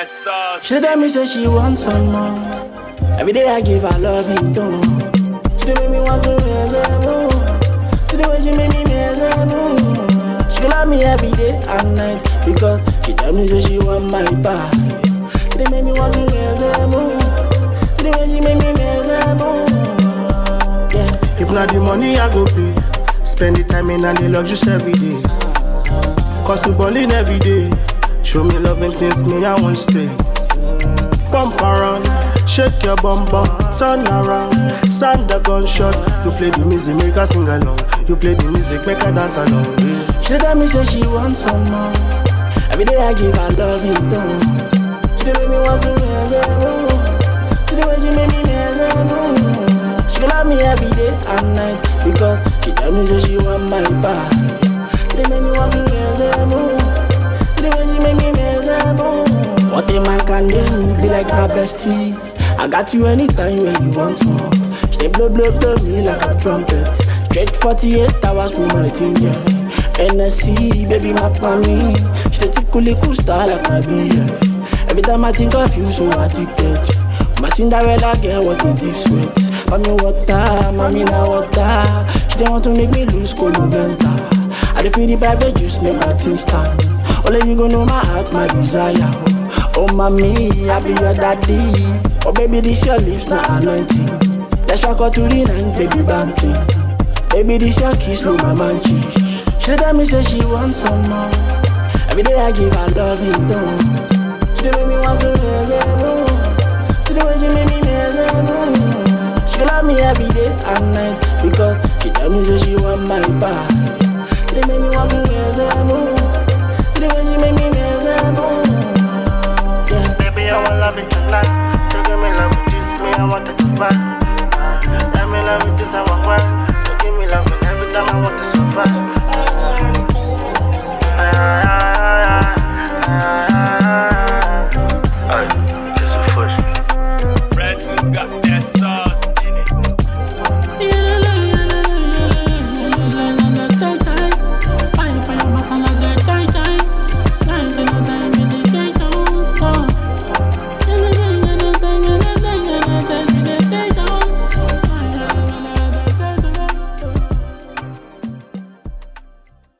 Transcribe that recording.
Yes, sir. She tell me say she wants some more. Every day I give her loving tone. She make me want to raise her moon. See the way she make me raise her moon. She love me every day and night because she tell me say she want my body. She make me want to raise her moon. See the way she make me raise her moon. Yeah. If not the money I go pay, spend the time in and the luxuries every day. Cause we ballin' every day. Show me love and things me I won't stay. Bump around, shake your bum bum, turn around, sound the gunshot. You play the music, make her sing along. You play the music, make her dance along. Yeah. She tell me say she wants some more. Every day I give her loving tone. She make me want to raise her moon. See the way she make me raise her moon. She love me every day and night because she tell me say she want my body. She make me want to raise her moon. See the way she make me raise her moon. What a man can do, be like my bestie. I got you anytime when you want more. She blow blow blow me like a trumpet. Straight 48 hours for my team, yeah. NSC, baby, my me. She tickle cool star like my BF. Every time I think of you, so addicted. My Cinderella girl, what a deep sweat. Mommy water, mommy na water. She don't want to make me lose columenta. I dey feel the vibe, just make my thing stand. Only you gon' know my heart, my desire. Oh mommy, I be your daddy. Oh baby, this your lips, not anointing. Let's rock out to the night, baby, banting. Baby, this your kiss, no my man cheese. She tell me say she wants some more. Every day I give her loving tone. She make me want to raise her moon. See the way she make me raise her moon. She love me every day and night because she tell me say she want my body. She make me want to